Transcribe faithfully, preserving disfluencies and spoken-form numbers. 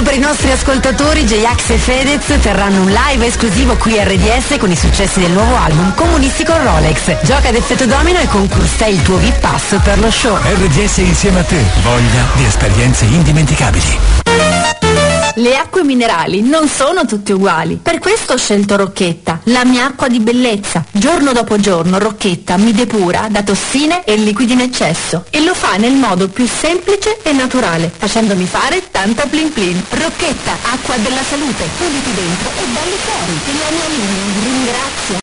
Solo per i nostri ascoltatori J-Ax e Fedez terranno un live esclusivo qui a R D S con i successi del nuovo album Comunisti con Rolex. Gioca ad effetto domino e conquista il tuo V I P pass per lo show. R D S insieme a te, voglia di esperienze indimenticabili. Le acque minerali non sono tutte uguali. Per questo ho scelto Rocchetta, la mia acqua di bellezza. Giorno dopo giorno Rocchetta mi depura da tossine e liquidi in eccesso. E lo fa nel modo più semplice e naturale, facendomi fare tanta plin plin. Rocchetta, acqua della salute. Puliti dentro e belli fuori. E la mia linea, ringrazio.